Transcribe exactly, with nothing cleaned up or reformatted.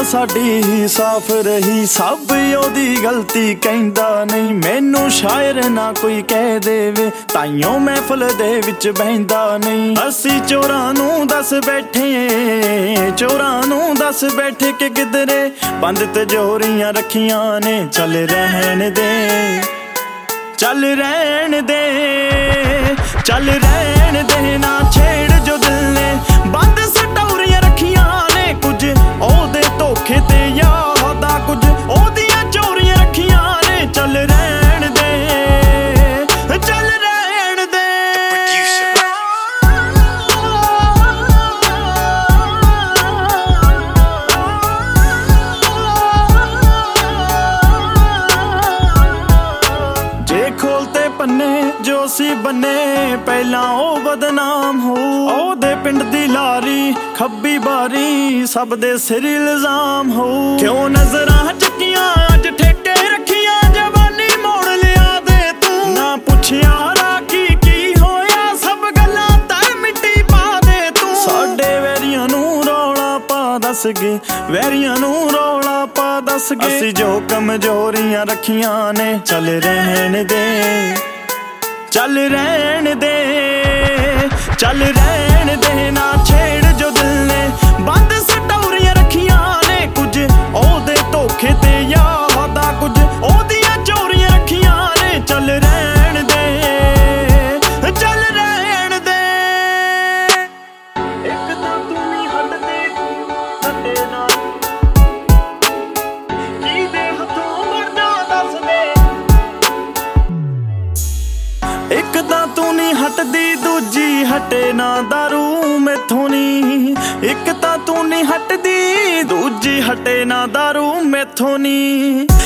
ਸਾਡੀ ਹੀ ਸਾਫ਼ ਰਹੀ, ਸਭ ਉਹਦੀ ਗਲਤੀ ਕਹਿੰਦਾ ਨਹੀਂ। ਮੈਨੂੰ ਸ਼ਾਇਰ ਨਾ ਕੋਈ ਕਹਿ ਦੇਵੇ, ਤਾਈਓ ਮਹਿਫਲ ਦੇ ਵਿੱਚ ਬਹਿੰਦਾ ਨਹੀਂ। ਅਸੀਂ ਚੋਰਾਂ ਨੂੰ ਦੱਸ ਬੈਠੇ, ਚੋਰਾਂ ਨੂੰ ਦੱਸ ਬੈਠੇ ਕਿ ਕਿਧਰੇ ਬੰਦ ਤਿਜੋਰੀਆਂ ਰੱਖੀਆਂ ਨੇ। ਚੱਲ ਰਹਿਣ ਦੇ, ਚੱਲ ਰਹਿਣ ਦੇ, ਚੱਲ ਰਹਿਣ ਦੇ, ਨਾ ਛੇੜ ਜੋ ਦਿਲ ਨੇ ਬੰਦ ਸਟੋਰੀਆਂ ਰੱਖੀਆਂ ਨੇ। ਕੁਝ ਉਹਦੇ ਧੋਖੇ ਤੇ ਯਾਦਾਂ, ਕੁਝ ਉਹਦੀਆਂ ਚੋਰੀਆਂ ਰੱਖੀਆਂ ਨੇ। ਚੱਲ ਰਹਿਣ ਦੇ, ਚੱਲ ਰਹਿਣ ਦੇ। ਜੇ ਖੋਲਤੇ ਪੰਨੇ ਜੋ ਸੀ ਬੰਨੇ, ਪਹਿਲਾਂ ਉਹ ਬਦਨਾਮ ਹੋ। ਉਹਦੇ ਪਿੰਡ ਦੀ ਲਾਰੀ ਖੱਬੀ ਬਾਰੀ, ਸਭ ਦੇ ਸਿਰ ਇਲਜ਼ਾਮ ਹੋ। ਕਿਉਂ ਨਜ਼ਰਾਂ ਚੱਕੀਆਂ ਅੱਜ ਠੇਕੇ ਰੱਖੀਆਂ, ਜਵਾਨੀ ਮੋੜ ਲਿਆ ਦੇ ਤੂੰ। ਨਾ ਪੁੱਛਿਆ ਰਾਖੀ ਕੀ ਹੋਇਆ, ਸਭ ਗੱਲਾਂ ਤਾਂ ਮਿੱਟੀ ਪਾ ਦੇ ਤੂੰ। ਸਾਡੇ ਵੈਰੀਆਂ ਨੂੰ ਰੌਲਾ ਪਾ ਦੱਸ ਗਏ, ਵੈਰੀਆਂ ਨੂੰ ਰੌਲਾ ਪਾ ਦੱਸ ਗਏ। ਅਸੀਂ ਜੋ ਕਮਜ਼ੋਰੀਆਂ ਰੱਖੀਆਂ ਨੇ। ਚੱਲ ਰਹਿਣ ਦੇ, ਚੱਲ ਰਹਿਣ ਦੇ, ਚੱਲ ਰਹਿਣ ਦੇ, ਨਾ ਛੇੜ ਜੋ ਦਿਲ ਨੇ ਬੰਦ ਸਟੋਰੀਆਂ ਰੱਖੀਆਂ ਨੇ। ਕੁਝ ਉਹਦੇ ਧੋਖੇ ਤੇ ਯਾਦਾਂ, ਕੁਝ ਉਹਦੀਆਂ ਚੋਰੀਆਂ ਰੱਖੀਆਂ ਨੇ। ਚੱਲ ਰਹਿਣ ਦੇ, ਚੱਲ ਰਹਿਣ ਦੇ। ਇੱਕ ਤਾਂ ਤੂੰ ਨਹੀਂ ਹਟਦੀ ਹਟੇ ਨਾ, ਕਿਹਦੇ ਹੱਥੋਂ ਮਰਦਾ ਦੱਸ ਦੇ। ਇੱਕ ਤਾਂ ਤੂੰ ਨਹੀਂ ਹਟਦੀ, ਦੂਜੀ ਹਟੇ ਨਾ ਦਾਰੂ ਮੈਥੋਂ ਨੀ। ਇੱਕ ਤਾਂ ਤੂੰ ਨਹੀਂ ਹਟਦੀ, ਦੂਜੀ ਹਟੇ ਨਾ ਦਾਰੂ ਮੈਥੋਂ ਨੀ।